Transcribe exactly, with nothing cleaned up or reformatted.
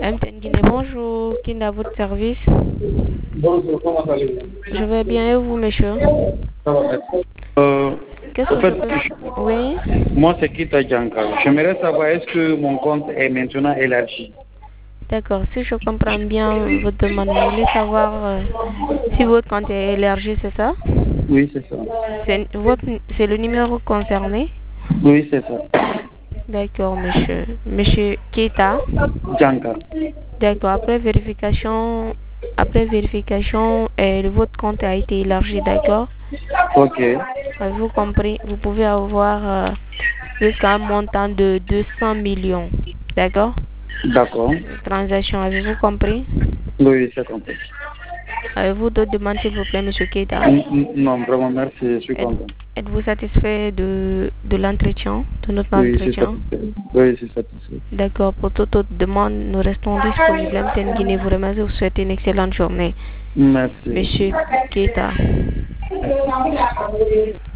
M T N Guinée, bonjour. Qui est à votre service? Bonjour, comment allez-vous? Je vais bien et vous, monsieur? Ça va, merci. Euh, Qu'est-ce en que fait, je peux... Oui? moi, c'est Kita Djanka. J'aimerais savoir, est-ce que mon compte est maintenant élargi? D'accord, si je comprends bien votre demande, vous voulez savoir euh, si votre compte est élargi, c'est ça? Oui, c'est ça. C'est votre... c'est le numéro concerné? Oui, c'est ça. D'accord, monsieur. Monsieur Keita? Djanka. D'accord, après vérification, après vérification, euh, votre compte a été élargi, d'accord? Ok. Avez-vous compris? Vous pouvez avoir euh, jusqu'à un montant de deux cents millions, d'accord? D'accord. Transaction, avez-vous compris? Oui, c'est compris. Avez-vous d'autres demandes, s'il vous plaît, monsieur Keita? N- n- Non, vraiment, merci, je suis Êtes- content. Êtes-vous satisfait de, de l'entretien, de notre Oui, c'est entretien? satisfait. Oui, c'est satisfait. D'accord, pour toute autre demande, nous restons disponibles. M T N Guinée vous remercie, vous souhaite une excellente journée. Merci. Monsieur Keita. Merci.